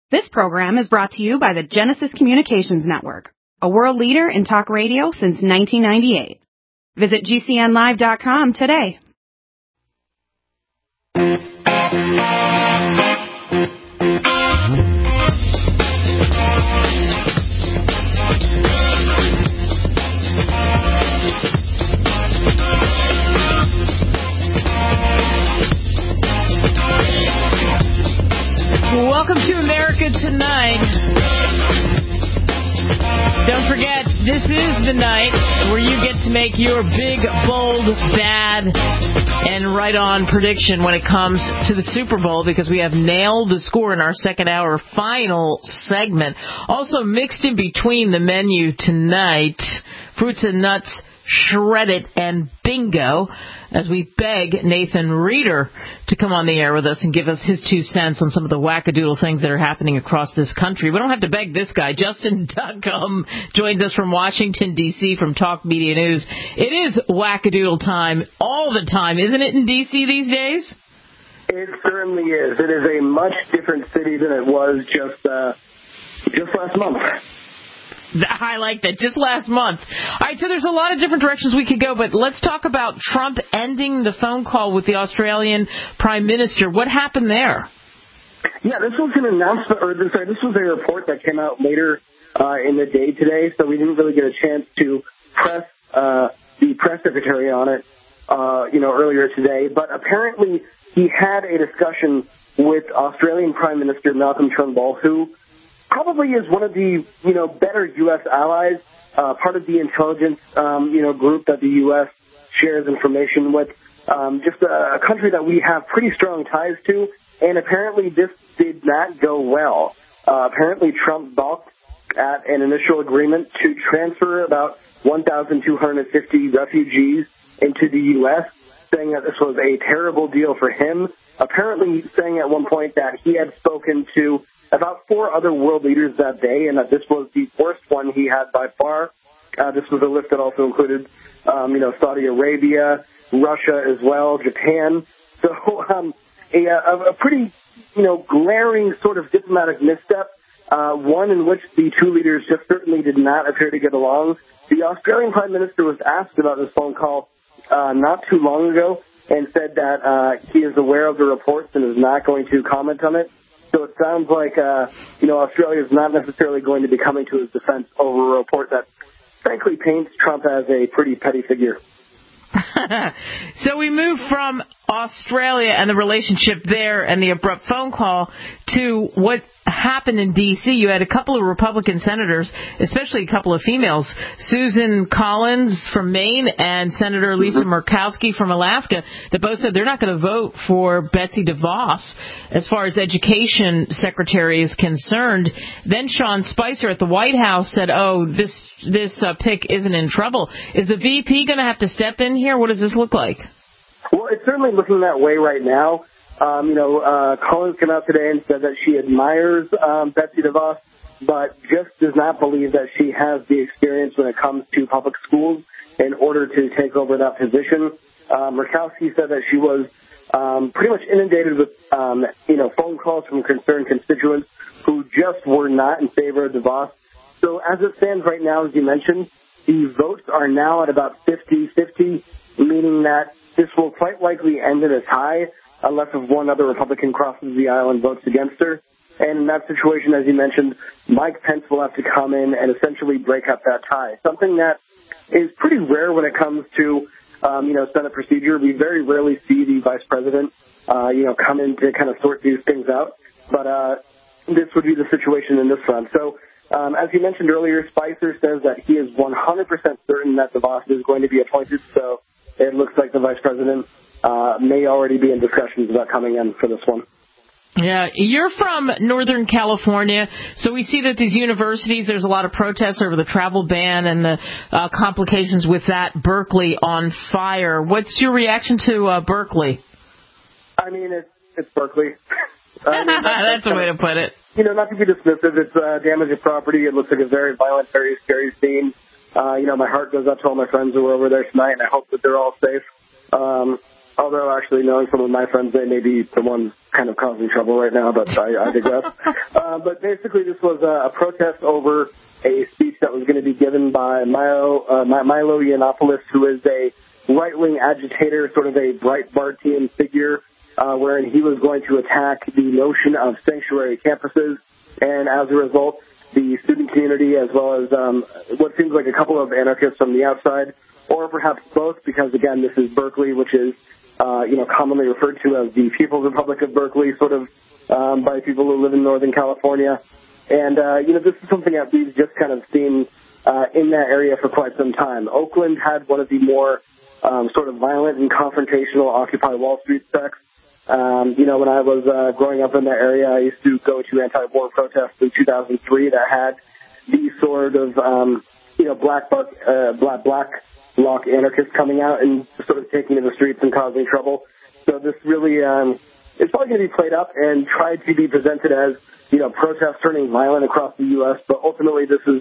This program is brought to you by the Genesis Communications Network, a world leader in talk radio since 1998. Visit GCNlive.com today. Welcome to America Tonight. Don't forget, this is the night where you get to make your big, bold, bad, and right-on prediction when it comes to the Super Bowl, because we have nailed the score in our second hour final segment. Also mixed in between the menu tonight, fruits and nuts, shredded, and bingo, as we beg Nathan Reeder to come on the air with us and give us his 2 cents on some of the wackadoodle things that are happening across this country. We don't have to beg this guy. Justin Duckham joins us from Washington, D.C., from Talk Media News. It is wackadoodle time all the time, isn't it, in D.C. these days? It certainly is. It is a much different city than it was just last month. I like that. Just last month. All right, so there's a lot of different directions we could go, but let's talk about Trump ending the phone call with the Australian Prime Minister. What happened there? Yeah, this was an announcement, this was a report that came out later in the day today, so we didn't really get a chance to press the press secretary on it, earlier today. But apparently he had a discussion with Australian Prime Minister Malcolm Turnbull, who probably is one of the, better U.S. allies, part of the intelligence, group that the U.S. shares information with, just a country that we have pretty strong ties to, and apparently this did not go well. Apparently Trump balked at an initial agreement to transfer about 1,250 refugees into the U.S., saying that this was a terrible deal for him, apparently saying at one point that he had spoken to about 4 other world leaders that day, and that this was the worst one he had by far. This was a list that also included, Saudi Arabia, Russia as well, Japan. So a pretty, glaring sort of diplomatic misstep, one in which the 2 leaders just certainly did not appear to get along. The Australian Prime Minister was asked about this phone call not too long ago and said that he is aware of the reports and is not going to comment on it. So it sounds like, Australia is not necessarily going to be coming to his defense over a report that, frankly, paints Trump as a pretty petty figure. So we move from Australia and the relationship there and the abrupt phone call to what happened in D.C. You had a couple of Republican senators, especially a couple of females, Susan Collins from Maine and Senator Lisa Murkowski from Alaska, that both said they're not going to vote for Betsy DeVos as far as education secretary is concerned. Then Sean Spicer at the White House said, this pick isn't in trouble. Is the VP going to have to step in here? What does this look like? Well, it's certainly looking that way right now. Collins came out today and said that she admires Betsy DeVos, but just does not believe that she has the experience when it comes to public schools in order to take over that position. Murkowski said that she was pretty much inundated with, phone calls from concerned constituents who just were not in favor of DeVos. So as it stands right now, as you mentioned, the votes are now at about 50-50, meaning that this will quite likely end in a tie unless one other Republican crosses the aisle and votes against her. And in that situation, as you mentioned, Mike Pence will have to come in and essentially break up that tie, something that is pretty rare when it comes to, Senate procedure. We very rarely see the vice president, come in to kind of sort these things out. But this would be the situation in this front. So as you mentioned earlier, Spicer says that he is 100% certain that DeVos is going to be appointed. So it looks like the vice president may already be in discussions about coming in for this one. Yeah, you're from Northern California, so we see that these universities, there's a lot of protests over the travel ban and the complications with that. Berkeley on fire. What's your reaction to Berkeley? I mean, it's Berkeley. That's a way to put it. Not to be dismissive, it's damage of property. It looks like a very violent, very scary scene. My heart goes out to all my friends who were over there tonight, and I hope that they're all safe. Although actually knowing some of my friends, they may be the ones kind of causing trouble right now, but I digress. But basically this was a protest over a speech that was going to be given by Milo Yiannopoulos, who is a right-wing agitator, sort of a Breitbartian figure, wherein he was going to attack the notion of sanctuary campuses. And as a result, the student community, as well as what seems like a couple of anarchists from the outside, or perhaps both, because, again, this is Berkeley, which is commonly referred to as the People's Republic of Berkeley, sort of by people who live in Northern California. And, this is something that we've just kind of seen in that area for quite some time. Oakland had one of the more sort of violent and confrontational Occupy Wall Street sects. When I was growing up in that area, I used to go to anti-war protests in 2003 that had these sort of, black bloc anarchists coming out and sort of taking to the streets and causing trouble. So this really, it's probably going to be played up and tried to be presented as, protests turning violent across the U.S. But ultimately this is,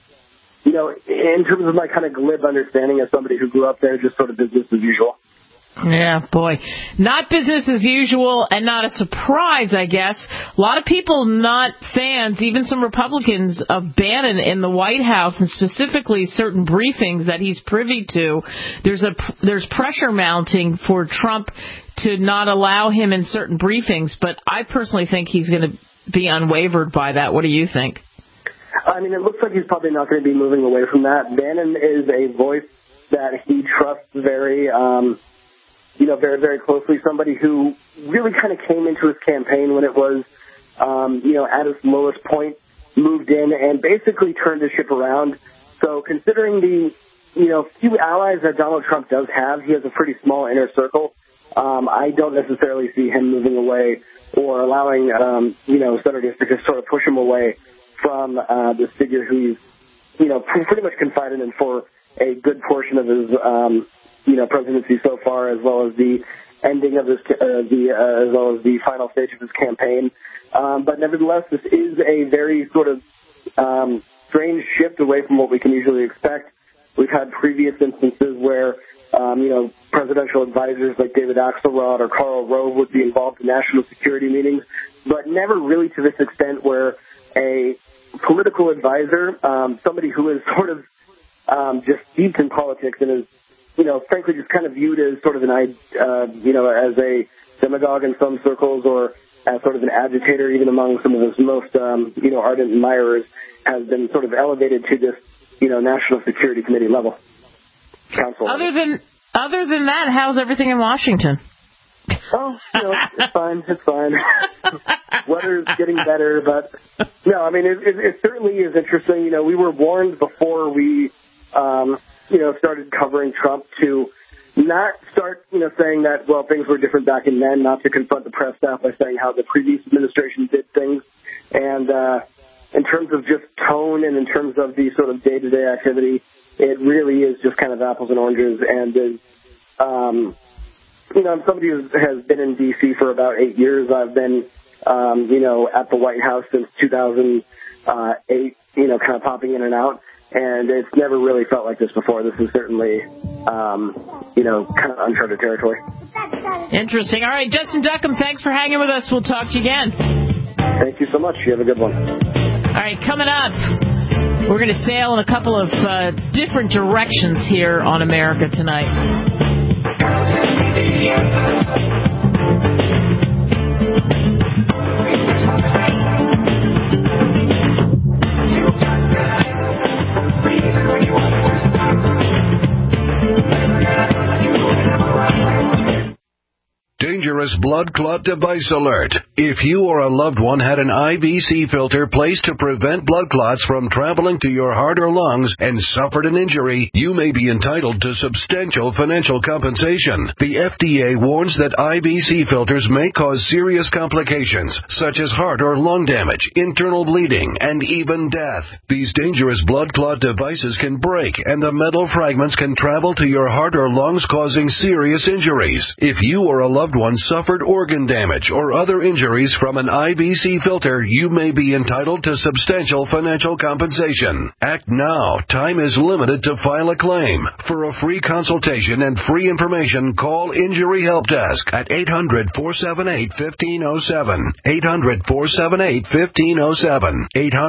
in terms of my kind of glib understanding as somebody who grew up there, just sort of business as usual. Yeah, boy. Not business as usual and not a surprise, I guess. A lot of people not fans, even some Republicans, of Bannon in the White House, and specifically certain briefings that he's privy to. There's pressure mounting for Trump to not allow him in certain briefings, but I personally think he's going to be unwavered by that. What do you think? I mean, it looks like he's probably not going to be moving away from that. Bannon is a voice that he trusts very, very, very closely. Somebody who really kind of came into his campaign when it was, at its lowest point, moved in and basically turned the ship around. So considering the, few allies that Donald Trump does have, he has a pretty small inner circle. I don't necessarily see him moving away or allowing, senators to just sort of push him away from this figure who he's, pretty much confided in for a good portion of his, presidency so far, as well as the ending of his, as well as the final stage of his campaign. But nevertheless, this is a very sort of strange shift away from what we can usually expect. We've had previous instances where, presidential advisors like David Axelrod or Karl Rove would be involved in national security meetings, but never really to this extent where a political advisor, somebody who is sort of just steeped in politics and is, frankly just kind of viewed as sort of an, as a demagogue in some circles or as sort of an agitator even among some of his most, ardent admirers, has been sort of elevated to this, National Security Committee level. Council. Other than that, how's everything in Washington? Oh, it's fine. It's fine. Weather's getting better, but no, I mean, it certainly is interesting. We were warned before we, started covering Trump to not start, saying that, well, things were different back in then, not to confront the press staff by saying how the previous administration did things. And in terms of just tone and in terms of the sort of day-to-day activity, it really is just kind of apples and oranges and is, I'm somebody who has been in D.C. for about 8 years. I've been, at the White House since 2008, kind of popping in and out. And it's never really felt like this before. This is certainly, kind of uncharted territory. Interesting. All right, Justin Duckham, thanks for hanging with us. We'll talk to you again. Thank you so much. You have a good one. All right, coming up, we're going to sail in a couple of different directions here on America Tonight. Dangerous blood clot device alert. If you or a loved one had an IVC filter placed to prevent blood clots from traveling to your heart or lungs and suffered an injury, you may be entitled to substantial financial compensation. The FDA warns that IVC filters may cause serious complications, such as heart or lung damage, internal bleeding, and even death. These dangerous blood clot devices can break, and the metal fragments can travel to your heart or lungs, causing serious injuries. If you or a loved one suffered organ damage or other injuries from an IBC filter, you may be entitled to substantial financial compensation. Act now. Time is limited to file a claim. For a free consultation and free information, call Injury Help Desk at 800-478-1507. 800-478-1507.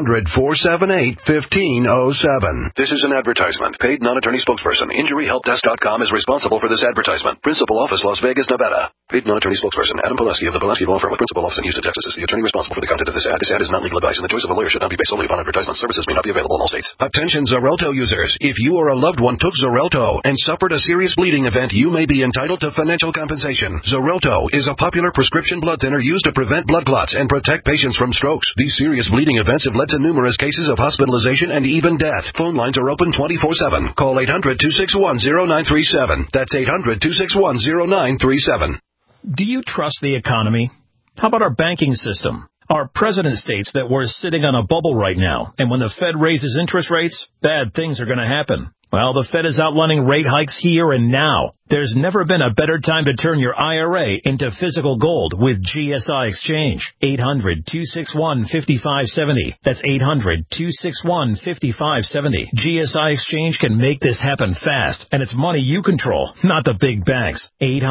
800-478-1507. This is an advertisement. Paid non-attorney spokesperson. InjuryHelpDesk.com is responsible for this advertisement. Principal office, Las Vegas, Nevada. Paid non-attorney spokesperson. Adam Pulaski of the Pulaski Law Firm with principal office in Houston, Texas is the attorney responsible for the content of this ad. This ad is not legal advice, and the choice of a lawyer should not be based solely upon advertisement. Services may not be available in all states. Attention Xarelto users. If you or a loved one took Xarelto and suffered a serious bleeding event, you may be entitled to financial compensation. Xarelto is a popular prescription blood thinner used to prevent blood clots and protect patients from strokes. These serious bleeding events have led to numerous cases of hospitalization and even death. Phone lines are open 24/7. Call 800-261-0937. That's 800-261-0937. Do you trust the economy? How about our banking system? Our president states that we're sitting on a bubble right now, and when the Fed raises interest rates, bad things are going to happen. Well, the Fed is outlining rate hikes here and now. There's never been a better time to turn your IRA into physical gold with GSI Exchange. 800-261-5570. That's 800-261-5570. GSI Exchange can make this happen fast, and it's money you control, not the big banks.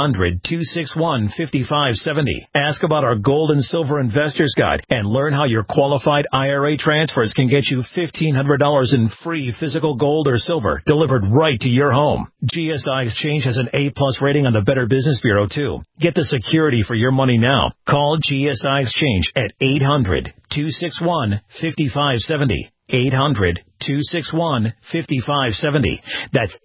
800-261-5570. Ask about our Gold and Silver Investors Guide and learn how your qualified IRA transfers can get you $1,500 in free physical gold or silver delivered right to your home. GSI Exchange has an A-plus rating on the Better Business Bureau, too. Get the security for your money now. Call GSI Exchange at 800-261-5570. 800-261-5570. That's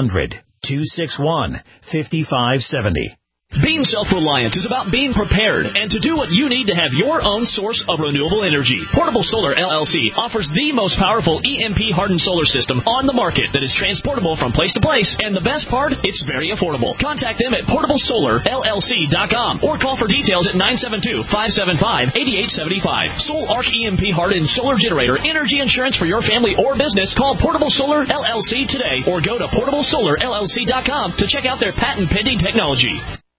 800-261-5570. Being self-reliant is about being prepared and to do what you need to have your own source of renewable energy. Portable Solar LLC offers the most powerful EMP-hardened solar system on the market that is transportable from place to place, and the best part, it's very affordable. Contact them at portablesolarllc.com or call for details at 972-575-8875. Sol Arc EMP-hardened solar generator, energy insurance for your family or business. Call Portable Solar LLC today or go to portablesolarllc.com to check out their patent-pending technology.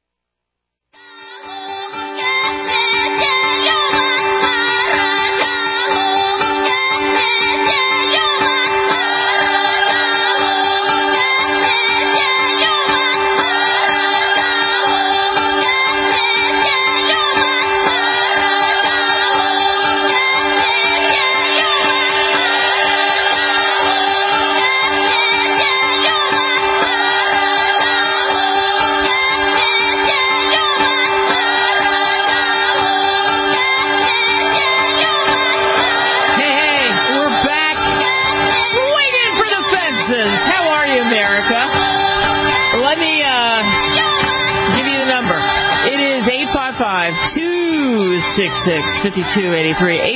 $855-266-5283.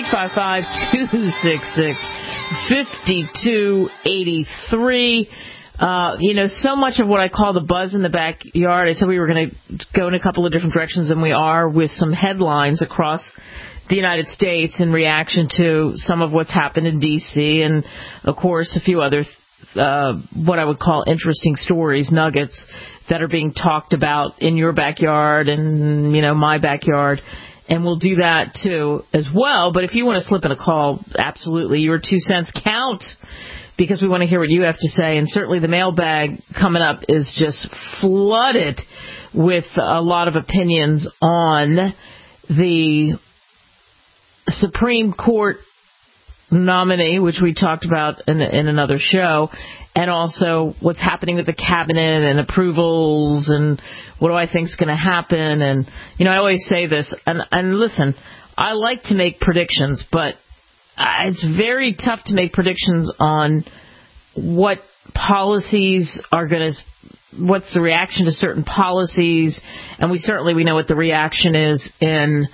855-266-5283. So much of what I call the buzz in the backyard, I said we were going to go in a couple of different directions, and we are, with some headlines across the United States in reaction to some of what's happened in D.C. and, of course, a few other what I would call interesting stories, nuggets, that are being talked about in your backyard and, my backyard. And we'll do that, too, as well. But if you want to slip in a call, absolutely, your 2 cents count, because we want to hear what you have to say. And certainly the mailbag coming up is just flooded with a lot of opinions on the Supreme Court nominee, which we talked about in another show, and also what's happening with the cabinet and approvals and what do I think is going to happen. And, I always say this, and listen, I like to make predictions, but it's very tough to make predictions on what policies are going to, what's the reaction to certain policies, and we know what the reaction is in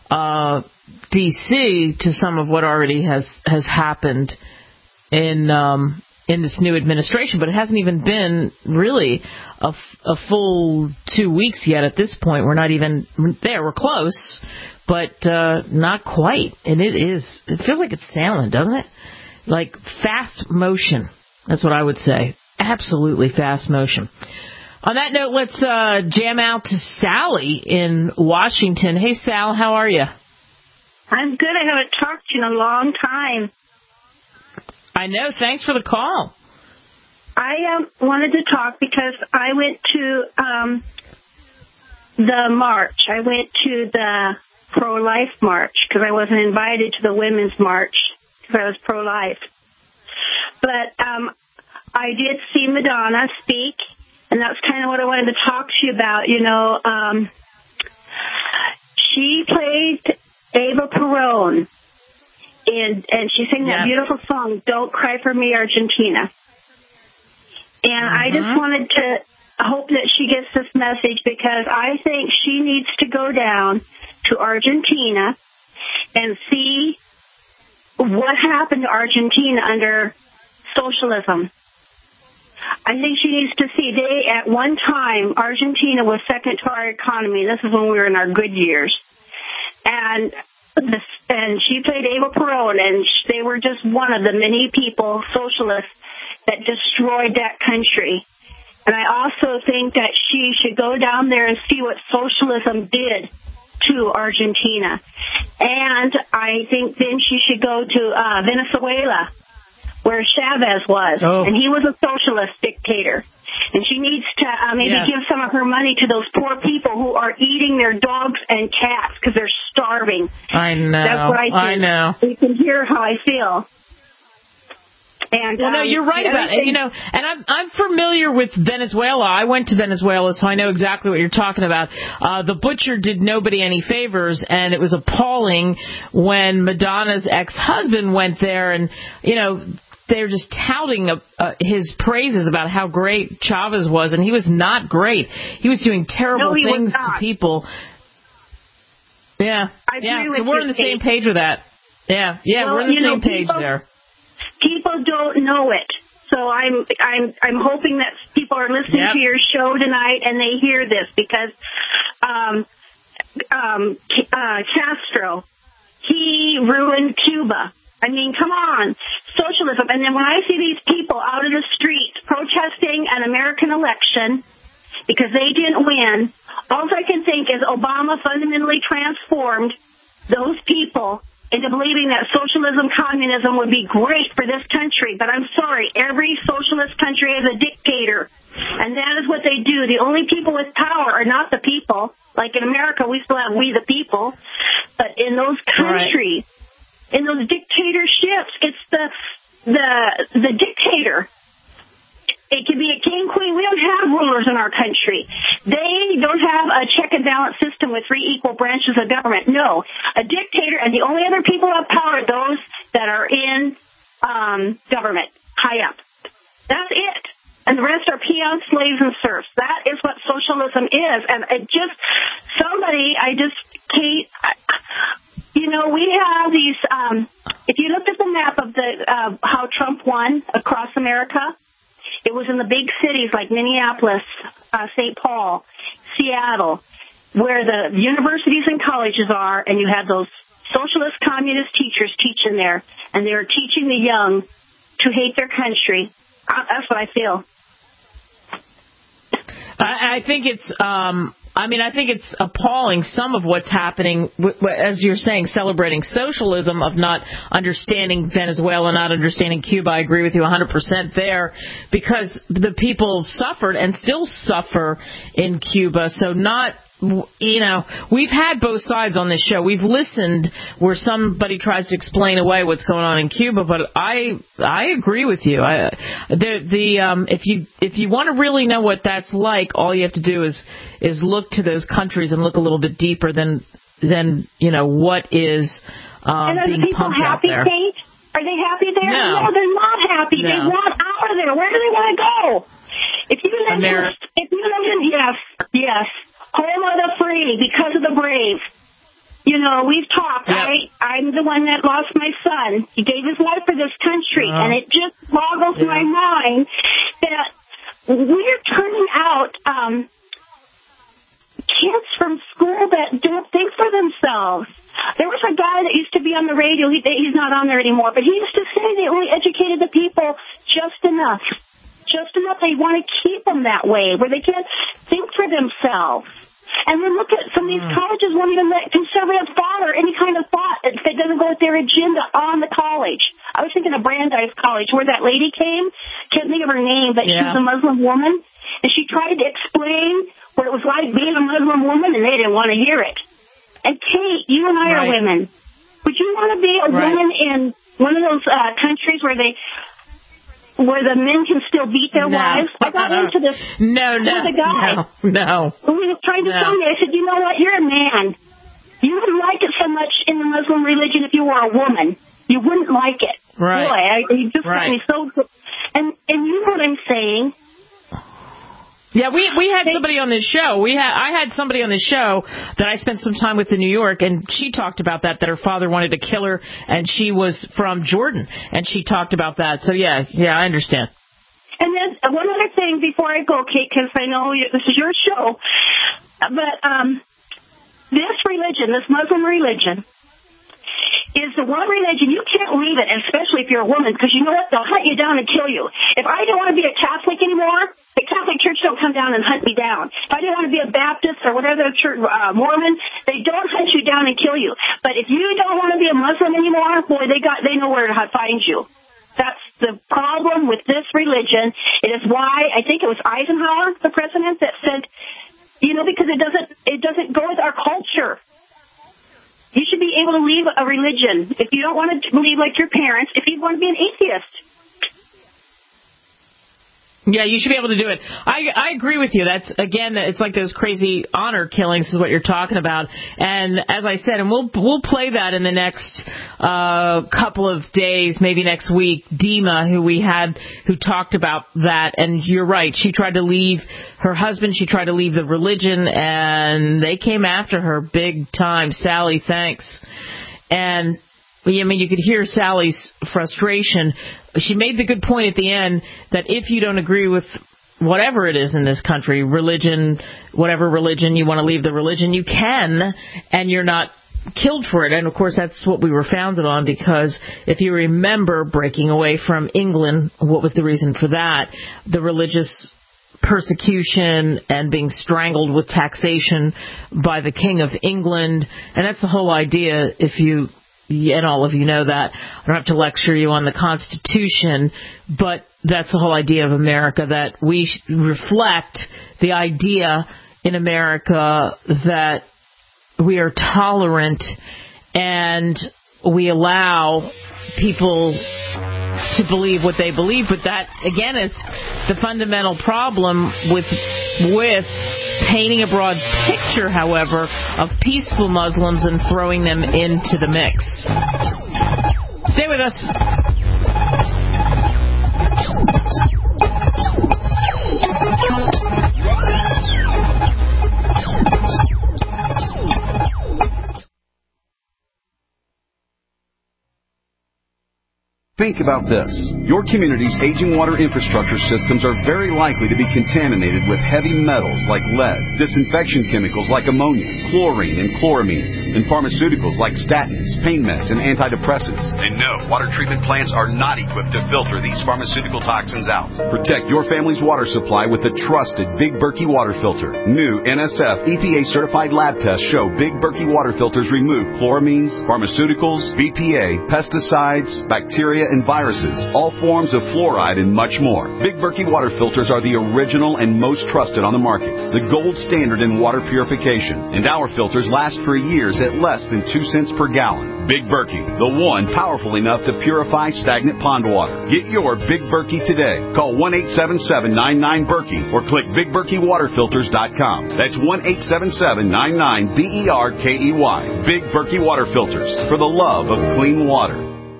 D.C. to some of what already has happened in this new administration, but it hasn't even been really a full 2 weeks yet at this point. We're not even there. We're close, but not quite. And it feels like it's sailing, doesn't it? Like fast motion. That's what I would say. Absolutely fast motion. On that note, let's jam out to Sally in Washington. Hey, Sal, how are you? I'm good. I haven't talked to you in a long time. I know. Thanks for the call. I wanted to talk because I went to the march. I went to the pro-life march because I wasn't invited to the women's march because I was pro-life. But I did see Madonna speak, and that's kind of what I wanted to talk to you about. You know, she played Eva Perón, and she sang that beautiful song, Don't Cry for Me, Argentina. And I just wanted to hope that she gets this message because I think she needs to go down to Argentina and see what happened to Argentina under socialism. I think she needs to see at one time, Argentina was second to our economy. This is when we were in our good years. And she played Eva Perón, and they were just one of the many people, socialists, that destroyed that country. And I also think that she should go down there and see what socialism did to Argentina. And I think then she should go to Venezuela, where Chavez was, and he was a socialist dictator. And she needs to maybe give some of her money to those poor people who are eating their dogs and cats because they're starving. I know. That's what I think. I know. You can hear how I feel. And, well, no, you're right about it. You know, and I'm familiar with Venezuela. I went to Venezuela, so I know exactly what you're talking about. The butcher did nobody any favors, and it was appalling when Madonna's ex-husband went there, and you know, they're just touting his praises about how great Chavez was, and he was not great. He was doing terrible things to people. Yeah, I agree with so we're on the same page with that. Yeah, well, we're on the same page there. People don't know it, so I'm hoping that people are listening to your show tonight and they hear this because Castro, he ruined Cuba. I mean, come on, socialism. And then when I see these people out in the streets protesting an American election because they didn't win, all I can think is Obama fundamentally transformed those people into believing that socialism, communism would be great for this country. But I'm sorry, every socialist country has a dictator, and that is what they do. The only people with power are not the people. Like in America, we still have we the people. But in those countries, in those dictatorships, it's the dictator. It could be a king, queen. We don't have rulers in our country. They don't have a check and balance system with 3 equal branches of government. No, a dictator, and the only other people who have power are those that are in government, high up. That's it. And the rest are peons, slaves, and serfs. That is what socialism is. And it just, you know, we have these, if you looked at the map of how Trump won across America, it was in the big cities like Minneapolis, St. Paul, Seattle, where the universities and colleges are, and you had those socialist communist teachers teaching there, and they were teaching the young to hate their country. That's what I feel. I think it's I think it's appalling, some of what's happening, as you're saying, celebrating socialism, of not understanding Venezuela, not understanding Cuba. I agree with you 100% there, because the people suffered and still suffer in Cuba. So we've had both sides on this show. We've listened where somebody tries to explain away what's going on in Cuba, but I agree with you. If you want to really know what that's like, all you have to do is look to those countries and look a little bit deeper than what is being pumped out there. Kate? Are they happy there? No, they're not happy. No. They want out of there. Where do they want to go? If you live in yes. Home of the free, because of the brave. You know, we've talked. Yep. I'm the one that lost my son. He gave his life for this country, and it just boggles my mind that we're turning out kids from school that don't think for themselves. There was a guy that used to be on the radio. He's not on there anymore, but he used to say they only educated the people just enough. just enough. They want to keep them that way, where they can't think for themselves. And then look at some of these colleges won't even let conservative thought or any kind of thought that doesn't go with their agenda on the college. I was thinking of Brandeis College, where that lady came. Can't think of her name, but she was a Muslim woman. And she tried to explain what it was like being a Muslim woman, and they didn't want to hear it. And Kate, you and I are women. Would you want to be a woman in one of those countries where the men can still beat their wives? I got into this with a guy. No. Who was trying to tell me. I said, you know what? You're a man. You wouldn't like it so much in the Muslim religion if you were a woman. You wouldn't like it. Right. Boy, you just got me so good. And you know what I'm saying? Yeah, we had somebody on this show. I had somebody on this show that I spent some time with in New York, and she talked about that her father wanted to kill her, and she was from Jordan, and she talked about that. So, yeah, I understand. And then one other thing before I go, Kate, because I know this is your show, but this religion, this Muslim religion, is the one religion, you can't leave it, especially if you're a woman, because you know what? They'll hunt you down and kill you. If I don't want to be a Catholic anymore, the Catholic Church don't come down and hunt me down. If I didn't want to be a Baptist or whatever church, Mormon, they don't hunt you down and kill you. But if you don't want to be a Muslim anymore, boy, they know where to find you. That's the problem with this religion. It is why I think it was Eisenhower, the president, that said, because it doesn't go with our culture. You should be able to leave a religion if you don't want to believe like your parents, if you want to be an atheist. Yeah, you should be able to do it. I agree with you. That's, again, it's like those crazy honor killings is what you're talking about. And as I said, and we'll play that in the next couple of days, maybe next week. Dima, who talked about that, and you're right. She tried to leave her husband. She tried to leave the religion, and they came after her big time. Sally, thanks. And I mean, you could hear Sally's frustration. She made the good point at the end that if you don't agree with whatever it is in this country, religion, whatever religion, you want to leave the religion, you can, and you're not killed for it. And, of course, that's what we were founded on, because if you remember breaking away from England, what was the reason for that? The religious persecution and being strangled with taxation by the King of England. And that's the whole idea, and all of you know that. I don't have to lecture you on the Constitution, but that's the whole idea of America, that we reflect the idea in America that we are tolerant and we allow people to believe what they believe. But that, again, is the fundamental problem with painting a broad picture, however, of peaceful Muslims and throwing them into the mix. Stay with us. Think about this. Your community's aging water infrastructure systems are very likely to be contaminated with heavy metals like lead, disinfection chemicals like ammonia, chlorine, and chloramines, and pharmaceuticals like statins, pain meds, and antidepressants. And no, water treatment plants are not equipped to filter these pharmaceutical toxins out. Protect your family's water supply with the trusted Big Berkey water filter. New NSF EPA-certified lab tests show Big Berkey water filters remove chloramines, pharmaceuticals, BPA, pesticides, bacteria, and viruses, all forms of fluoride, and much more. Big Berkey water filters are the original and most trusted on the market, the gold standard in water purification, and our filters last for years at less than 2 cents per gallon. Big Berkey, the one powerful enough to purify stagnant pond water. Get your Big Berkey today. Call 1-877-99-BERKEY or click BigBerkeyWaterFilters.com. That's 1-877-99-BERKEY. Big Berkey Water Filters, for the love of clean water.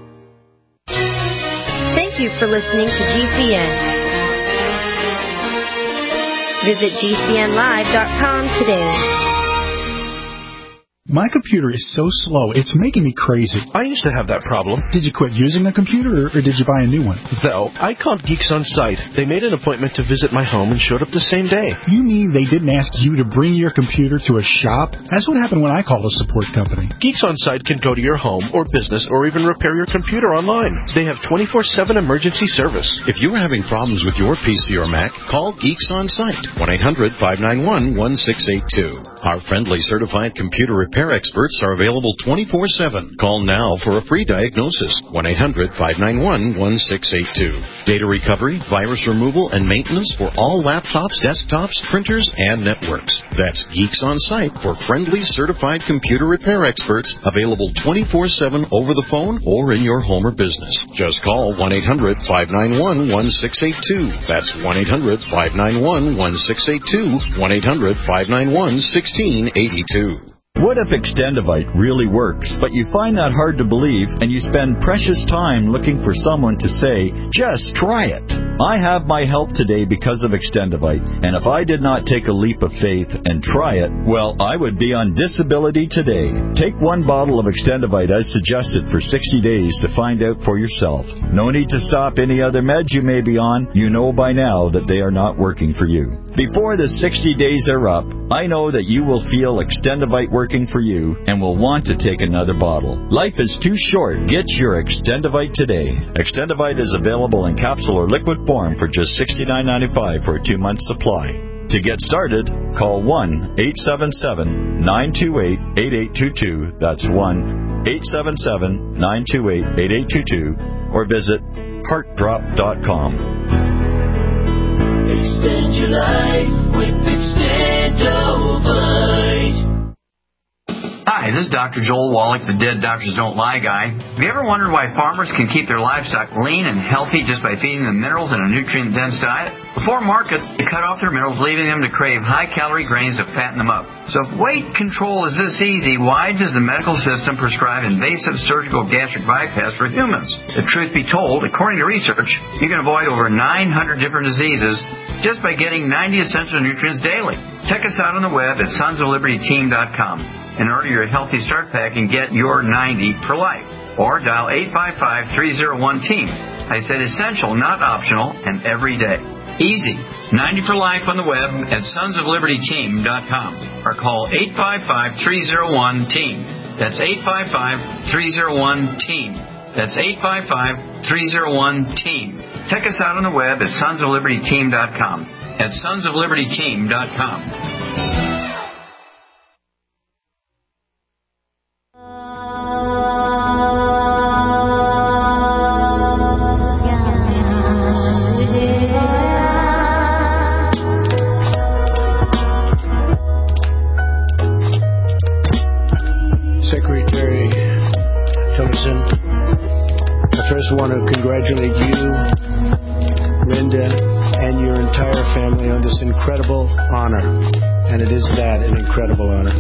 Thank you for listening to GCN. Visit GCNlive.com today. My computer is so slow, it's making me crazy. I used to have that problem. Did you quit using a computer, or did you buy a new one? No, I called Geeks On Site. They made an appointment to visit my home and showed up the same day. You mean they didn't ask you to bring your computer to a shop? That's what happened when I called a support company. Geeks On Site can go to your home or business or even repair your computer online. They have 24/7 emergency service. If you're having problems with your PC or Mac, call Geeks On Site, 1-800-591-1682. Our friendly certified computer repair experts are available 24/7. Call now for a free diagnosis, 1-800-591-1682. Data recovery, virus removal, and maintenance for all laptops, desktops, printers, and networks. That's Geeks On Site for friendly certified computer repair experts, available 24/7 over the phone or in your home or business. Just call 1-800-591-1682. That's 1-800-591-1682, 1-800-591-1682. What if Extendivite really works, but you find that hard to believe and you spend precious time looking for someone to say, just try it? I have my help today because of Extendivite, and if I did not take a leap of faith and try it, well, I would be on disability today. Take one bottle of Extendivite as suggested for 60 days to find out for yourself. No need to stop any other meds you may be on. You know by now that they are not working for you. Before the 60 days are up, I know that you will feel Extendivite working for you and will want to take another bottle. Life is too short. Get your Extendivite today. Extendivite is available in capsule or liquid form for just $69.95 for a 2-month supply. To get started, call 1-877-928-8822. That's 1-877-928-8822. Or visit heartdrop.com. Extend your life with Extendovite. Hi, this is Dr. Joel Wallach, the Dead Doctors Don't Lie guy. Have you ever wondered why farmers can keep their livestock lean and healthy just by feeding them minerals in a nutrient-dense diet? Before market, they cut off their minerals, leaving them to crave high-calorie grains to fatten them up. So if weight control is this easy, why does the medical system prescribe invasive surgical gastric bypass for humans? The truth be told, according to research, you can avoid over 900 different diseases just by getting 90 essential nutrients daily. Check us out on the web at sonsoflibertyteam.com. And order your Healthy Start Pack and get your 90 for life. Or dial 855-301-TEAM. I said essential, not optional, and every day. Easy. 90 for life on the web at sonsoflibertyteam.com. Or call 855-301-TEAM. That's 855-301-TEAM. That's 855-301-TEAM. Check us out on the web at sonsoflibertyteam.com. At sonsoflibertyteam.com. Secretary Tillerson, I first want to congratulate you, Linda, and your entire family on this incredible honor. And it is that, an incredible honor.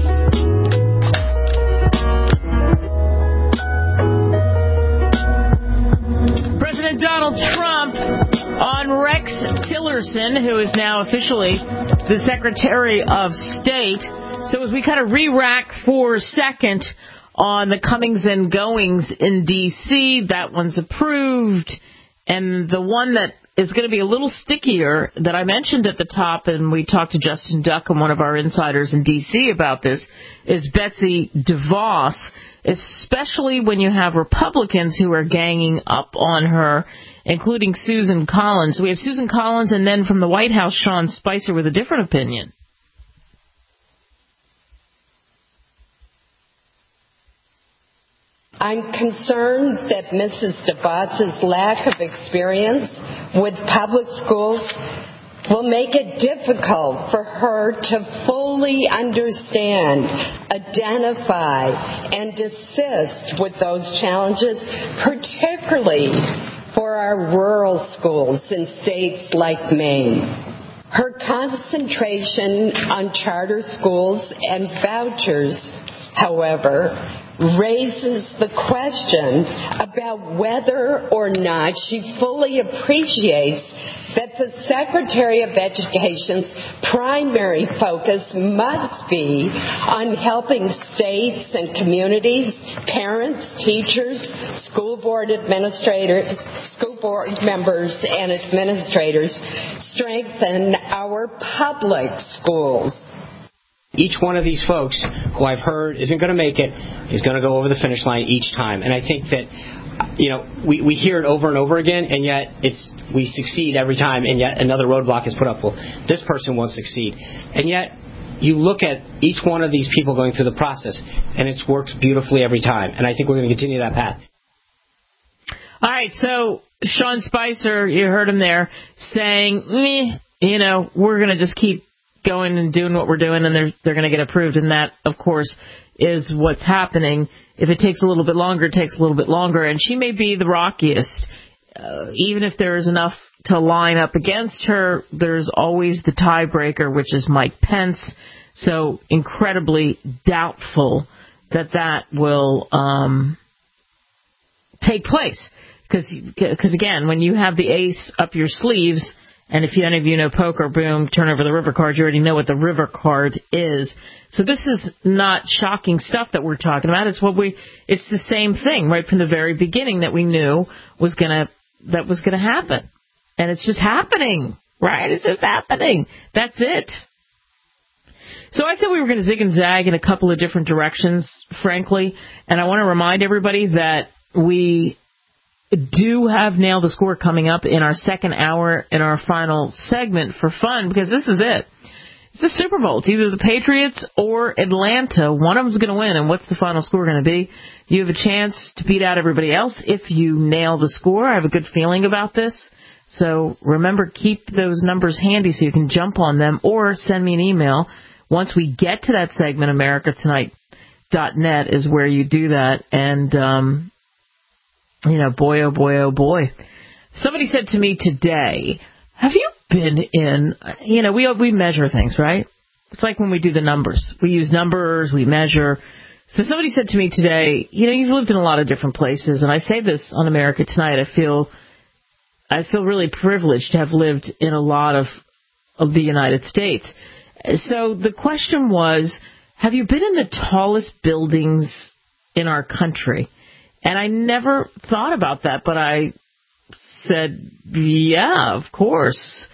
President Donald Trump on Rex Tillerson, who is now officially the Secretary of State. So as we kind of re-rack for a second on the comings and goings in D.C., that one's approved. And the one that is going to be a little stickier that I mentioned at the top, and we talked to Justin Duckham, one of our insiders in D.C., about this, is Betsy DeVos, especially when you have Republicans who are ganging up on her, including Susan Collins. We have Susan Collins, and then from the White House, Sean Spicer with a different opinion. I'm concerned that Mrs. DeVos's lack of experience with public schools will make it difficult for her to fully understand, identify, and assist with those challenges, particularly for our rural schools in states like Maine. Her concentration on charter schools and vouchers, however, raises the question about whether or not she fully appreciates that the Secretary of Education's primary focus must be on helping states and communities, parents, teachers, school board administrators, school board members, and administrators strengthen our public schools. Each one of these folks who I've heard isn't going to make it is going to go over the finish line each time. And I think that, we hear it over and over again, and yet we succeed every time, and yet another roadblock is put up. Well, this person won't succeed. And yet you look at each one of these people going through the process, and it's worked beautifully every time. And I think we're going to continue that path. All right, so Sean Spicer, you heard him there, saying, we're going to just keep going and doing what we're doing, and they're going to get approved. And that, of course, is what's happening. If it takes a little bit longer, it takes a little bit longer. And she may be the rockiest. Even if there is enough to line up against her, there's always the tiebreaker, which is Mike Pence. So incredibly doubtful that will take place. Because, again, when you have the ace up your sleeves, and if any of you know poker, boom, turn over the river card, you already know what the river card is. So this is not shocking stuff that we're talking about. It's the same thing right from the very beginning that we knew was gonna happen. And it's just happening, right? It's just happening. That's it. So I said we were going to zig and zag in a couple of different directions, frankly. And I want to remind everybody that we do have Nail the Score coming up in our second hour in our final segment for fun, because this is it. It's the Super Bowl. It's either the Patriots or Atlanta. One of them's going to win, and what's the final score going to be? You have a chance to beat out everybody else if you nail the score. I have a good feeling about this. So remember, keep those numbers handy so you can jump on them, or send me an email. Once we get to that segment, americatonight.net is where you do that. And, boy, oh boy, oh boy. Somebody said to me today, have you been in, we measure things, right? It's like when we do the numbers. We use numbers, we measure. So somebody said to me today, you've lived in a lot of different places, and I say this on America Tonight, I feel really privileged to have lived in a lot of the United States. So the question was, have you been in the tallest buildings in our country? And I never thought about that, but I said, yeah, of course.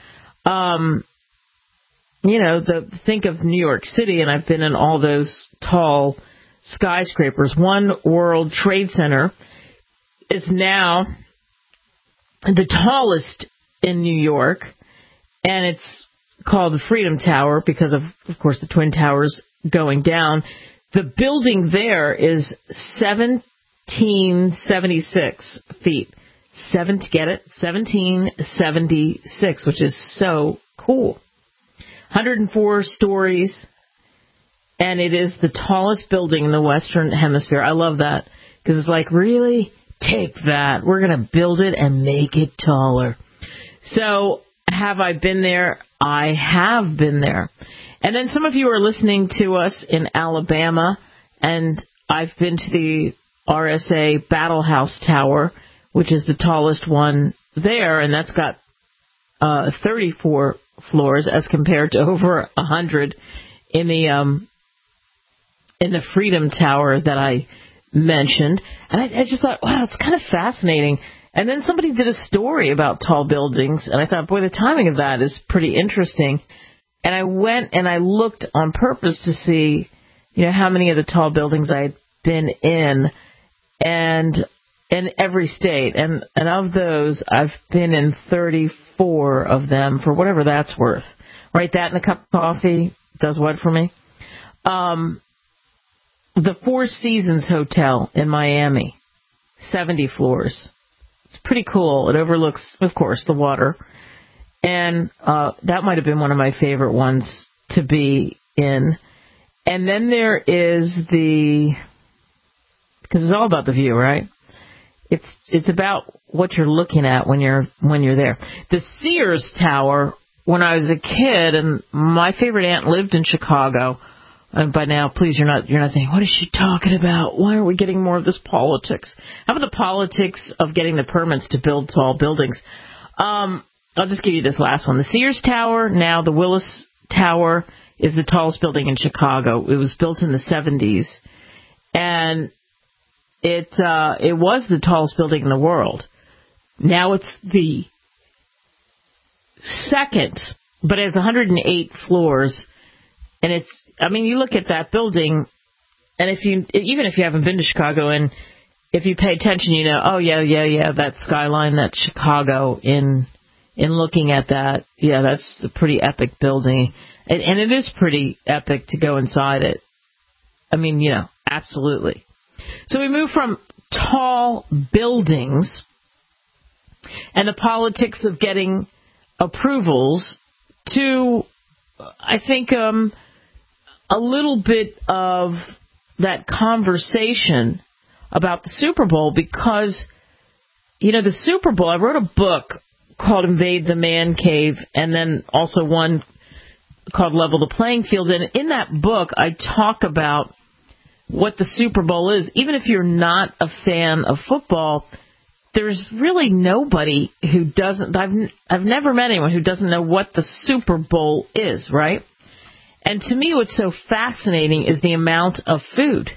Think of New York City, and I've been in all those tall skyscrapers. One World Trade Center is now the tallest in New York, and it's called the Freedom Tower because of course, the Twin Towers going down. The building there is 1776 feet. Get it? 1776, which is so cool. 104 stories, and it is the tallest building in the Western Hemisphere. I love that, because it's like, really? Take that. We're going to build it and make it taller. So, have I been there? I have been there. And then some of you are listening to us in Alabama, and I've been to the RSA Battle House Tower, which is the tallest one there, and that's got 34 floors as compared to over 100 in the Freedom Tower that I mentioned. And I just thought, wow, it's kind of fascinating. And then somebody did a story about tall buildings, and I thought, boy, the timing of that is pretty interesting. And I went and I looked on purpose to see, how many of the tall buildings I had been in, and in every state. And of those, I've been in 34 of them, for whatever that's worth. Write that in a cup of coffee. Does what for me? The Four Seasons Hotel in Miami, 70 floors. It's pretty cool. It overlooks, of course, the water. And that might have been one of my favorite ones to be in. And then there is because it's all about the view, right? It's about what you're looking at when you're there. The Sears Tower, when I was a kid, and my favorite aunt lived in Chicago, And by now, please, you're not saying, what is she talking about? Why are we getting more of this politics? How about the politics of getting the permits to build tall buildings? I'll just give you this last one. The Sears Tower, now the Willis Tower, is the tallest building in Chicago. It was built in the 70s, and it was the tallest building in the world. Now it's the second, but it has 108 floors, and you look at that building, and even if you haven't been to Chicago, and if you pay attention, you know, oh yeah, that skyline, that Chicago. In looking at that, yeah, that's a pretty epic building, and it is pretty epic to go inside it. I mean, you know, absolutely. So we move from tall buildings and the politics of getting approvals to, I think, a little bit of that conversation about the Super Bowl, because, you know, the Super Bowl, I wrote a book called Invade the Man Cave, and then also one called Level the Playing Field. And in that book, I talk about what the Super Bowl is. Even if you're not a fan of football, there's really nobody who doesn't, I've never met anyone who doesn't know what the Super Bowl is, right? And to me, what's so fascinating is the amount of food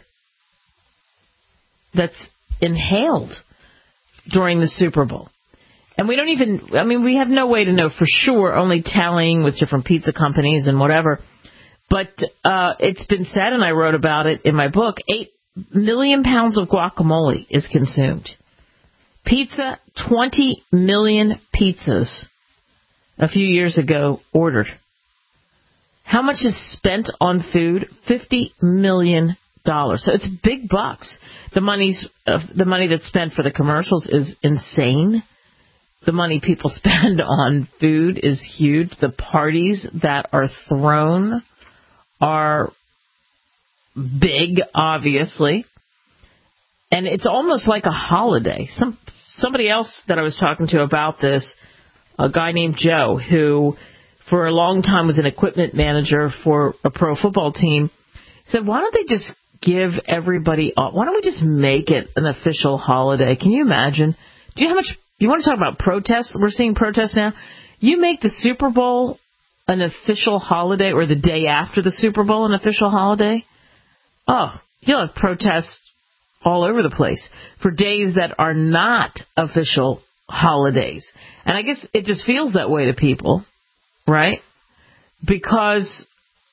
that's inhaled during the Super Bowl. And we don't even, we have no way to know for sure, only tallying with different pizza companies and whatever. But it's been said, and I wrote about it in my book, 8 million pounds of guacamole is consumed. Pizza, 20 million pizzas a few years ago ordered. How much is spent on food? $50 million. So it's big bucks. The money that's spent for the commercials is insane. The money people spend on food is huge. The parties that are thrown are big, obviously. And it's almost like a holiday. Somebody else that I was talking to about this, a guy named Joe, who for a long time was an equipment manager for a pro football team, said, why don't they just give everybody, why don't we just make it an official holiday? Can you imagine? Do you know how much, you want to talk about protests? We're seeing protests now. You make the Super Bowl an official holiday, or the day after the Super Bowl an official holiday. Oh, you'll have protests all over the place for days that are not official holidays. And I guess it just feels that way to people, right? Because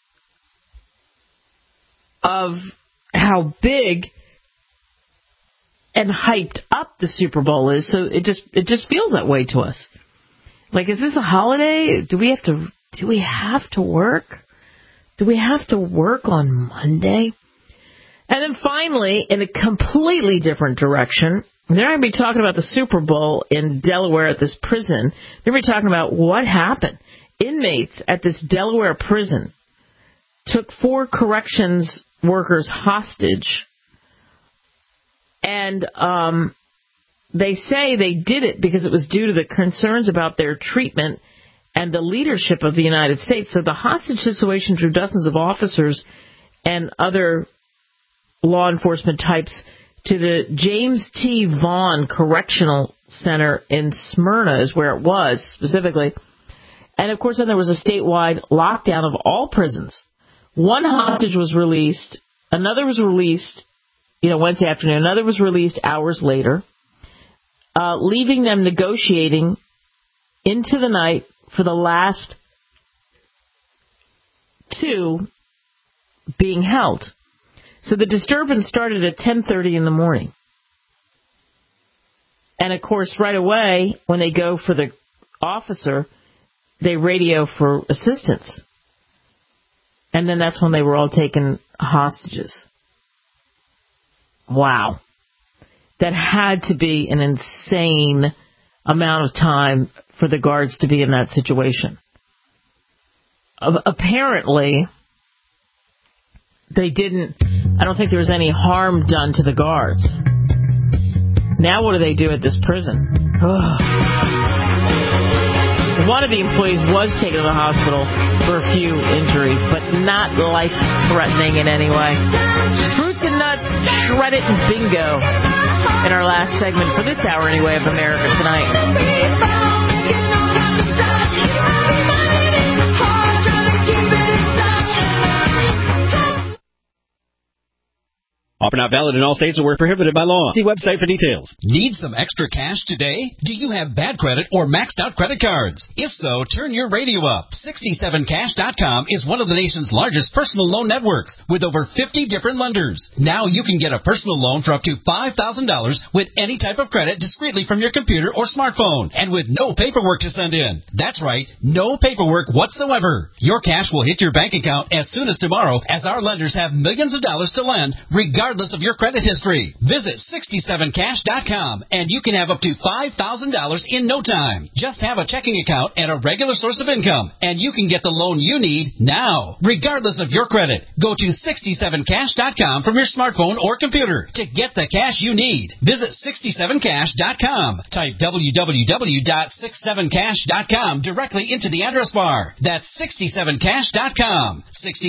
of how big and hyped up the Super Bowl is, so it just feels that way to us. Like, is this a holiday? Do we have to work? Do we have to work on Monday? And then finally, in a completely different direction, they're going to be talking about the Super Bowl in Delaware at this prison. They're going to be talking about what happened. Inmates at this Delaware prison took 4 corrections workers hostage. And they say they did it because it was due to the concerns about their treatment and the leadership of the United States. So the hostage situation drew dozens of officers and other law enforcement types to the James T. Vaughn Correctional Center in Smyrna, is where it was specifically. And, of course, then there was a statewide lockdown of all prisons. One hostage was released. Another was released, Wednesday afternoon. Another was released hours later, leaving them negotiating into the night for the last 2 being held. So the disturbance started at 10:30 in the morning. And, of course, right away, when they go for the officer, they radio for assistance. And then that's when they were all taken hostages. Wow. That had to be an insane amount of time for the guards to be in that situation. Apparently, they didn't, I don't think there was any harm done to the guards. Now what do they do at this prison? one of the employees was taken to the hospital for a few injuries, but not life-threatening in any way. Fruits and nuts, shred it, and bingo in our last segment for this hour anyway of America Tonight. Offer not valid in all states or where prohibited by law. See website for details. Need some extra cash today? Do you have bad credit or maxed out credit cards? If so, turn your radio up. 67cash.com is one of the nation's largest personal loan networks with over 50 different lenders. Now you can get a personal loan for up to $5,000 with any type of credit discreetly from your computer or smartphone and with no paperwork to send in. That's right, no paperwork whatsoever. Your cash will hit your bank account as soon as tomorrow as our lenders have millions of dollars to lend regardless of your credit history. Visit 67cash.com and you can have up to $5,000 in no time. Just have a checking account and a regular source of income and you can get the loan you need now, regardless of your credit. Go to 67cash.com from your smartphone or computer to get the cash you need. Visit 67cash.com. Type www.67cash.com directly into the address bar. That's 67cash.com.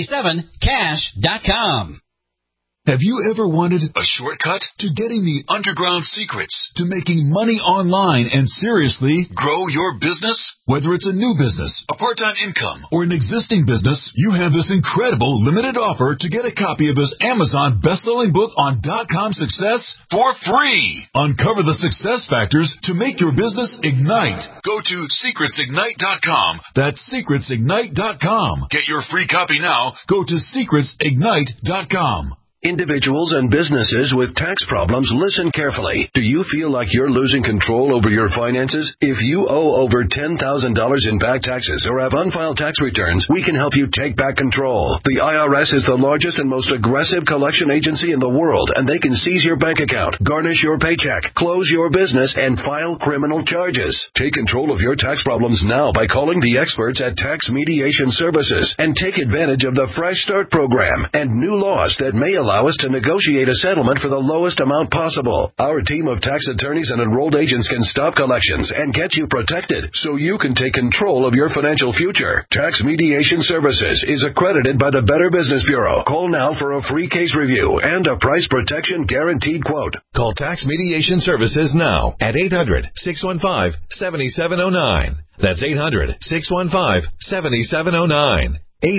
67cash.com. Have you ever wanted a shortcut to getting the underground secrets to making money online and seriously grow your business? Whether it's a new business, a part-time income, or an existing business, you have this incredible limited offer to get a copy of this Amazon best-selling book on .com success for free. Uncover the success factors to make your business ignite. Go to secretsignite.com. That's secretsignite.com. Get your free copy now. Go to secretsignite.com. Individuals and businesses with tax problems, listen carefully. Do you feel like you're losing control over your finances? If you owe over $10,000 in back taxes or have unfiled tax returns, we can help you take back control. The IRS is the largest and most aggressive collection agency in the world, and they can seize your bank account, garnish your paycheck, close your business, and file criminal charges. Take control of your tax problems now by calling the experts at Tax Mediation Services and take advantage of the Fresh Start program and new laws that may allow us to negotiate a settlement for the lowest amount possible. Our team of tax attorneys and enrolled agents can stop collections and get you protected so you can take control of your financial future. Tax Mediation Services is accredited by the Better Business Bureau. Call now for a free case review and a price protection guaranteed quote. Call Tax Mediation Services now at 800-615-7709. That's 800-615-7709.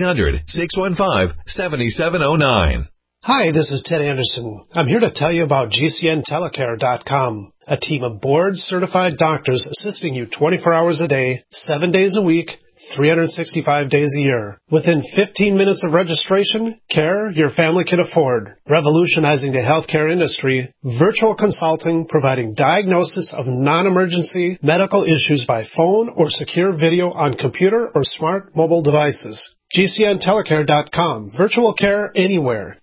800-615-7709. Hi, this is Ted Anderson. I'm here to tell you about GCNtelecare.com, a team of board-certified doctors assisting you 24 hours a day, 7 days a week, 365 days a year. Within 15 minutes of registration, care your family can afford. Revolutionizing the healthcare industry, virtual consulting providing diagnosis of non-emergency medical issues by phone or secure video on computer or smart mobile devices. GCNtelecare.com, virtual care anywhere.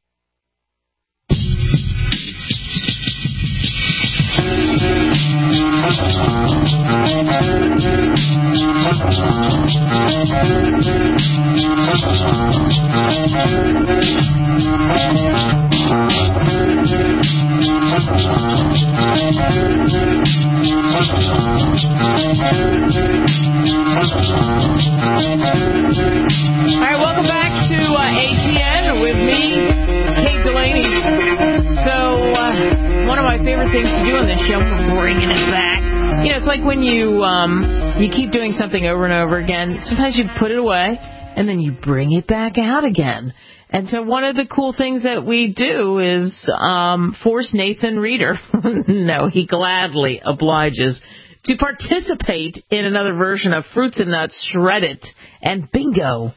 All right, welcome back to ATN with me, Kate Delaney. So, one of my favorite things to do on this show, we're bringing it back. You know, it's like when you keep doing something over and over again. Sometimes you put it away, and then you bring it back out again. And so one of the cool things that we do is force Nathan Reeder, no, he gladly obliges, to participate in another version of Fruits and Nuts, Shred It, and Bingo.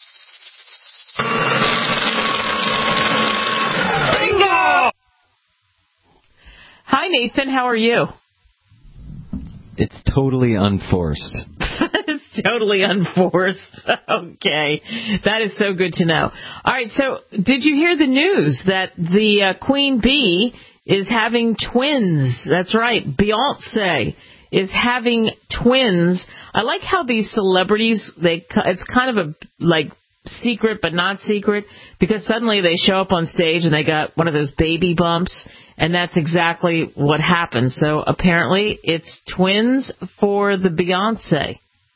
Bingo! Hi, Nathan. How are you? It's totally unforced. It's totally unforced. Okay. That is so good to know. All right. So did you hear the news that the Queen Bee is having twins? That's right. Beyonce is having twins. I like how these celebrities, it's kind of a secret but not secret, because suddenly they show up on stage and they got one of those baby bumps, and that's exactly what happens. So apparently it's twins for the Beyonce.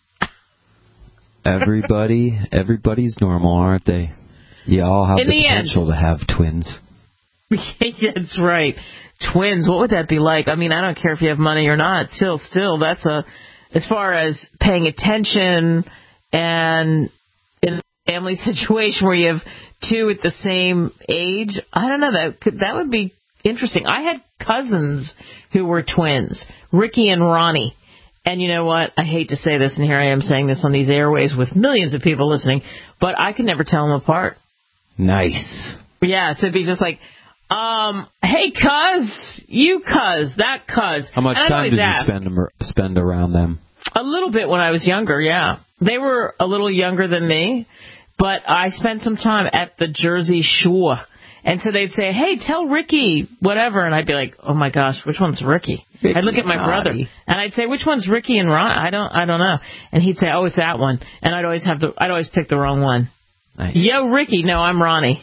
Everybody's normal, aren't they? You all have In the the potential to have twins. That's right. Twins, what would that be like? I mean, I don't care if you have money or not. Still, that's as far as paying attention and in a family situation where you have two at the same age, I don't know, that would be interesting. I had cousins who were twins, Ricky and Ronnie. And you know what? I hate to say this, and here I am saying this on these airways with millions of people listening, but I could never tell them apart. Nice. Yeah, to be just like, hey, cuz, you cuz, that cuz. How much time did you spend around them? A little bit when I was younger, yeah. They were a little younger than me, but I spent some time at the Jersey Shore. And so they'd say, hey, tell Ricky, whatever. And I'd be like, oh, my gosh, which one's Ricky? I'd look at my brother, and I'd say, which one's Ricky and Ron? I don't know. And he'd say, oh, it's that one. And I'd always pick the wrong one. Nice. Yo, Ricky. No, I'm Ronnie.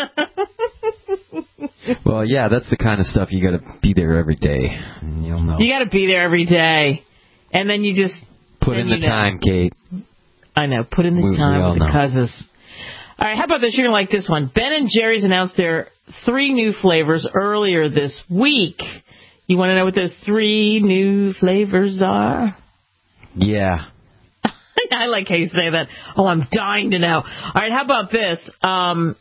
Well, yeah, that's the kind of stuff you got to be there every day. You'll know. You got to be there every day. And then you just... Put in the time, Kate. I know. Put in the time with the cousins. All right, how about this? You're going to like this one. Ben & Jerry's announced their 3 new flavors earlier this week. You want to know what those 3 new flavors are? Yeah. I like how you say that. Oh, I'm dying to know. All right, how about this? Well,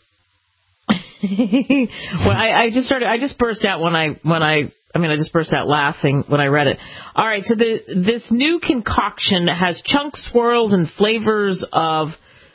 I just burst out I just burst out laughing when I read it. All right, so this new concoction has chunk swirls and flavors of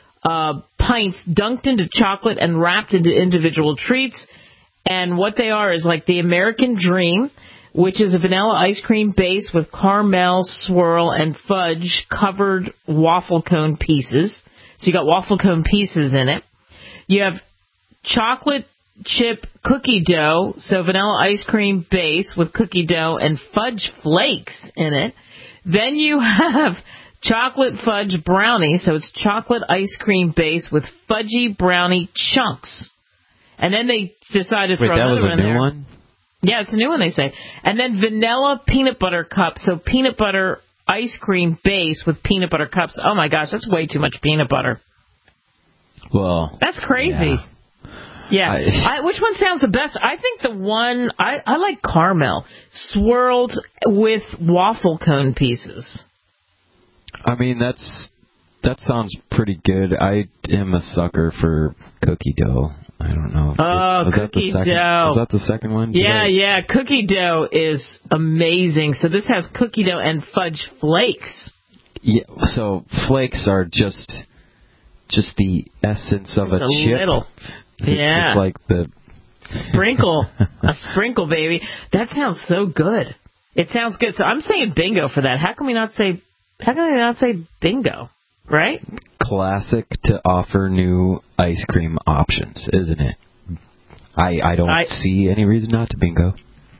pints dunked into chocolate and wrapped into individual treats. And what they are is like the American Dream, which is a vanilla ice cream base with caramel swirl and fudge covered waffle cone pieces. So you got waffle cone pieces in it. You have chocolate chip cookie dough, so vanilla ice cream base with cookie dough and fudge flakes in it. Then you have chocolate fudge brownie, so it's chocolate ice cream base with fudgy brownie chunks. And then they decided to throw another one in there. Wait, that was a new one? Yeah, it's a new one, they say. And then vanilla peanut butter cups, so peanut butter ice cream base with peanut butter cups. Oh my gosh, that's way too much peanut butter. Well, that's crazy. Yeah. Which one sounds the best? I think the one, I like caramel, swirled with waffle cone pieces. I mean, that sounds pretty good. I am a sucker for cookie dough. I don't know. Oh, cookie dough. Was that the second one? Yeah. Cookie dough is amazing. So this has cookie dough and fudge flakes. Yeah, so flakes are just the essence of a chip. Little. Yeah. Just like the sprinkle. A sprinkle, baby. That sounds so good. It sounds good. So I'm saying bingo for that. How can they not say bingo? Right? Classic to offer new ice cream options, isn't it? I don't see any reason not to bingo.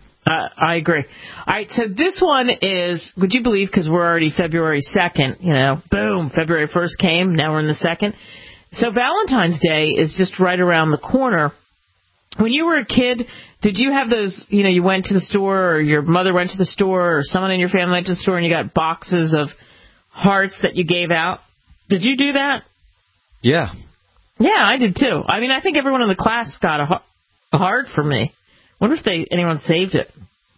I agree. All right, so this one is, would you believe, because we're already February 2nd, boom, February 1st came, now we're in the 2nd. So Valentine's Day is just right around the corner. When you were a kid, did you have those, you went to the store, or your mother went to the store, or someone in your family went to the store, and you got boxes of hearts that you gave out? Did you do that? Yeah. Yeah, I did too. I mean, I think everyone in the class got a heart for me. Wonder if anyone saved it.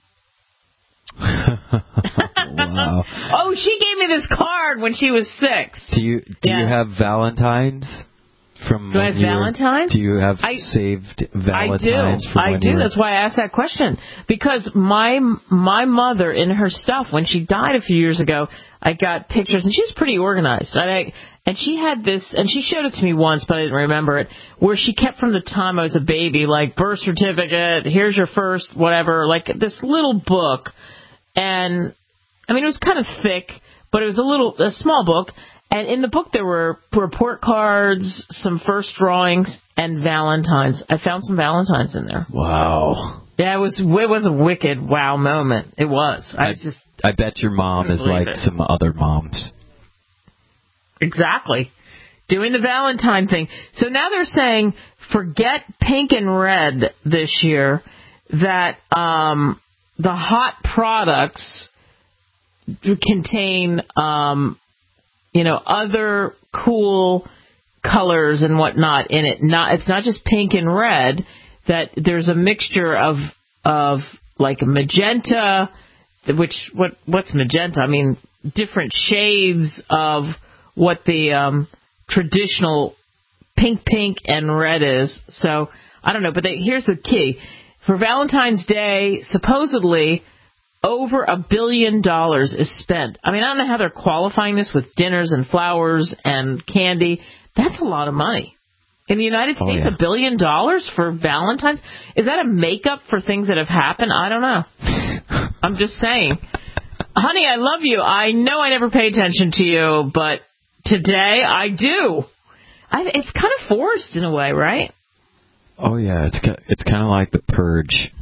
Wow. Oh, she gave me this card when she was 6. Do you have Valentines? Do I have Valentines? Do you have saved Valentines? I do. That's why I asked that question. Because my mother, in her stuff, when she died a few years ago, I got pictures, and she's pretty organized. And she had this, and she showed it to me once, but I didn't remember it, where she kept from the time I was a baby, like birth certificate, here's your first whatever, like this little book. And, I mean, it was kind of thick, but it was a small book. And in the book, there were report cards, some first drawings, and Valentines. I found some Valentines in there. Wow. Yeah, it was a wicked wow moment. It was. I bet your mom is like some other moms. Exactly. Doing the Valentine thing. So now they're saying, forget pink and red this year, that the hot products contain other cool colors and whatnot in it. It's not just pink and red. That there's a mixture of like magenta, what's magenta? I mean, different shades of what the traditional pink and red is. So I don't know, but here's the key. For Valentine's Day, supposedly over $1 billion is spent. I mean, I don't know how they're qualifying this with dinners and flowers and candy. That's a lot of money. In the United States, $1 billion for Valentine's? Is that a makeup for things that have happened? I don't know. I'm just saying. Honey, I love you. I know I never pay attention to you, but today I do. It's kind of forced in a way, right? Oh, yeah. It's kind of like The Purge.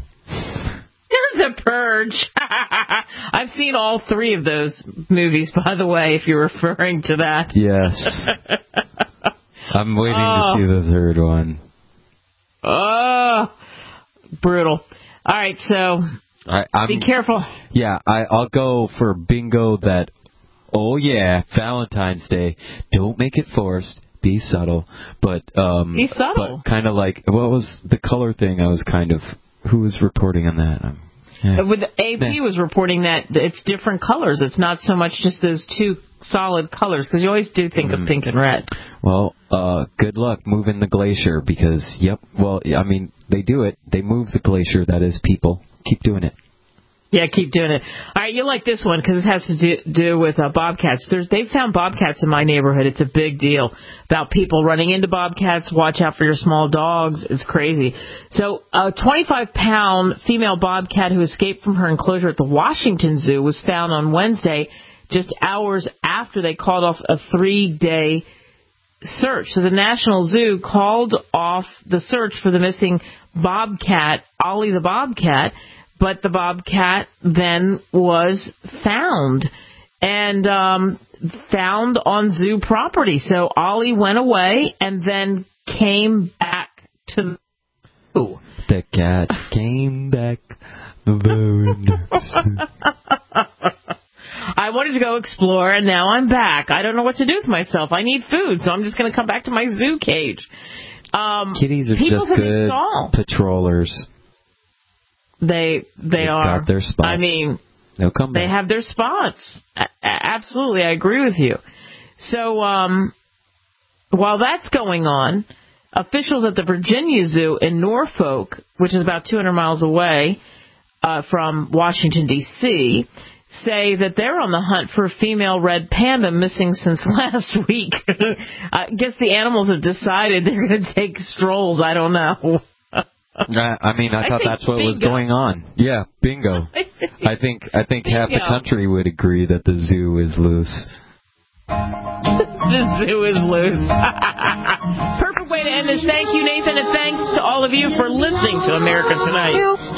The Purge. I've seen all 3 of those movies, by the way, if you're referring to that. Yes. I'm waiting to see the 3rd one. Oh, brutal. All right, so be careful. Yeah, I'll go for bingo that, Valentine's Day. Don't make it forced. Be subtle. But be subtle. But kind of like, what was the color thing? Who was reporting on that? With AP was reporting that it's different colors. It's not so much just those 2 solid colors, because you always do think of pink and red. Well, good luck moving the glacier, because, they do it. They move the glacier, that is people. Keep doing it. Yeah, keep doing it. All right, you like this one because it has to do with bobcats. They've found bobcats in my neighborhood. It's a big deal about people running into bobcats. Watch out for your small dogs. It's crazy. So a 25-pound female bobcat who escaped from her enclosure at the Washington Zoo was found on Wednesday, just hours after they called off a 3-day search. So the National Zoo called off the search for the missing bobcat, Ollie the bobcat, but the bobcat then was found and found on zoo property. So Ollie went away and then came back to the zoo. The cat came back. I wanted to go explore, and now I'm back. I don't know what to do with myself. I need food, so I'm just going to come back to my zoo cage. Kitties are just good patrollers. They've are. Got their spots. I mean, they'll come back. They have their spots. Absolutely, I agree with you. So while that's going on, officials at the Virginia Zoo in Norfolk, which is about 200 miles away from Washington, D.C., say that they're on the hunt for a female red panda missing since last week. I guess the animals have decided they're going to take strolls. I don't know. I thought that's what was going on. Yeah, bingo. I think half the country would agree that the zoo is loose. The zoo is loose. Perfect way to end this. Thank you, Nathan, and thanks to all of you for listening to America Tonight.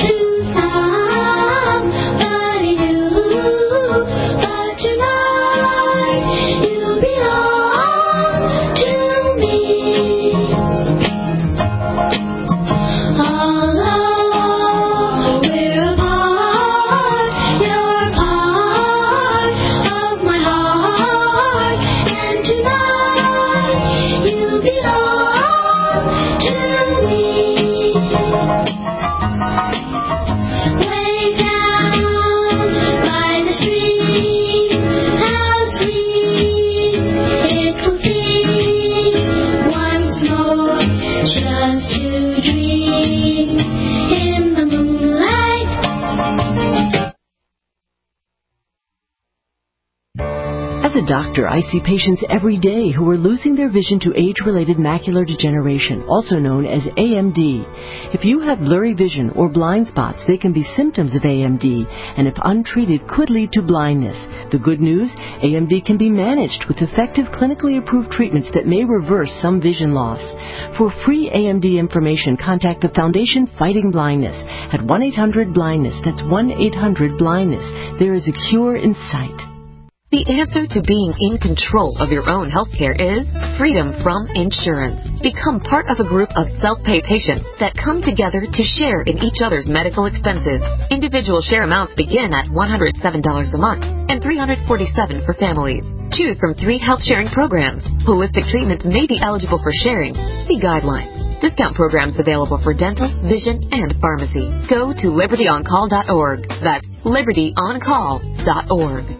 As a doctor, I see patients every day who are losing their vision to age-related macular degeneration, also known as AMD. If you have blurry vision or blind spots, they can be symptoms of AMD, and if untreated, could lead to blindness. The good news, AMD can be managed with effective clinically approved treatments that may reverse some vision loss. For free AMD information, contact the Foundation Fighting Blindness at 1-800-BLINDNESS. That's 1-800-BLINDNESS. There is a cure in sight. The answer to being in control of your own health care is freedom from insurance. Become part of a group of self-pay patients that come together to share in each other's medical expenses. Individual share amounts begin at $107 a month and $347 for families. Choose from 3 health sharing programs. Holistic treatments may be eligible for sharing. See guidelines. Discount programs available for dental, vision, and pharmacy. Go to libertyoncall.org. That's libertyoncall.org.